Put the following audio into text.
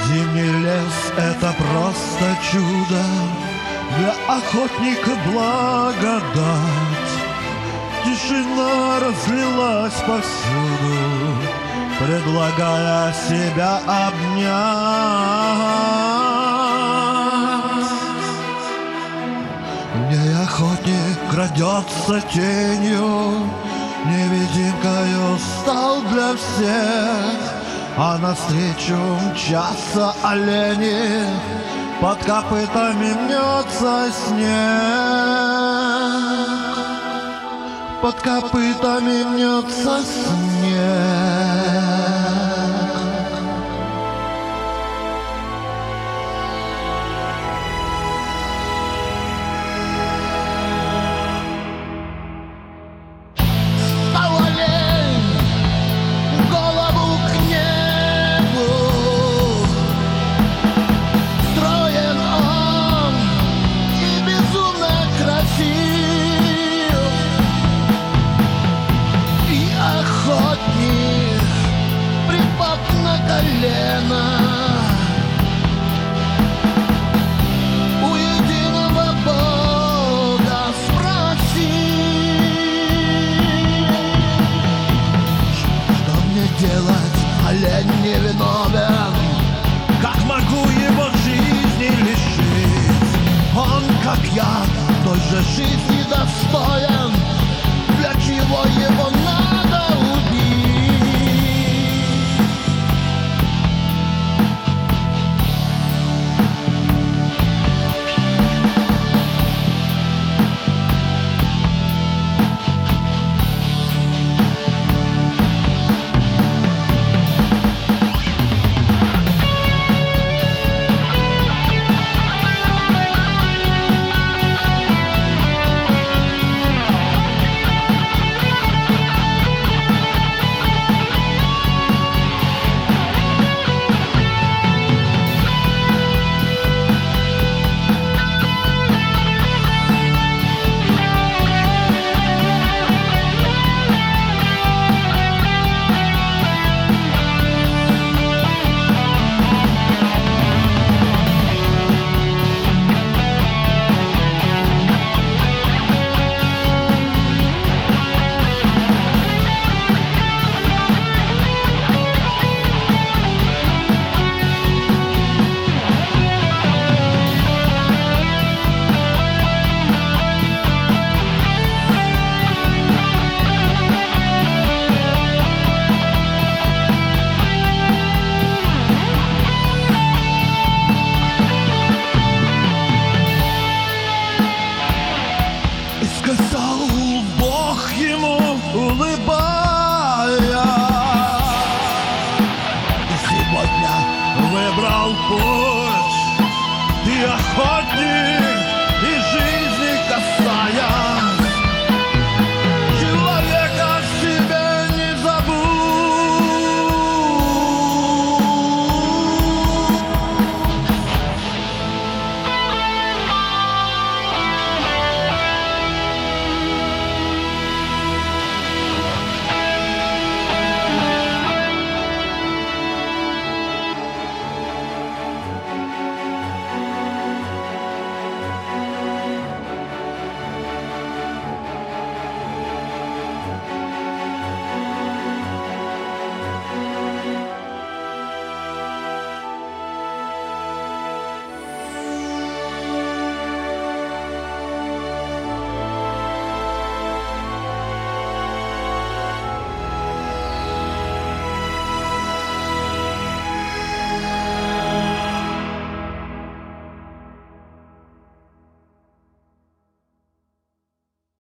Зимний лес — это просто чудо, для охотника благодать. Тишина разлилась повсюду, предлагая себя обнять. В ней охотник крадется тенью, невидимкою стал для всех, а навстречу мчатся олени, под копытами мнется снег, под копытами мнется снег. У единого Бога спроси, что мне делать, олень невиновен, как могу его жизни лишить? Он, как я, той же жизни